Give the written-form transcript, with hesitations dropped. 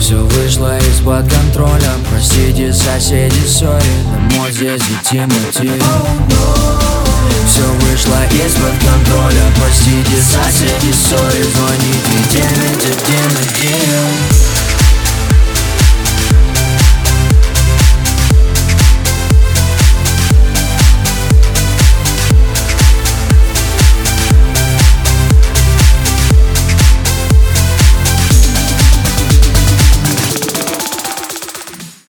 Все вышло из-под контроля, простите, соседи, сори, домой здесь идти мотив. Все вышло из-под контроля, простите, соседи, сори, звоните 911.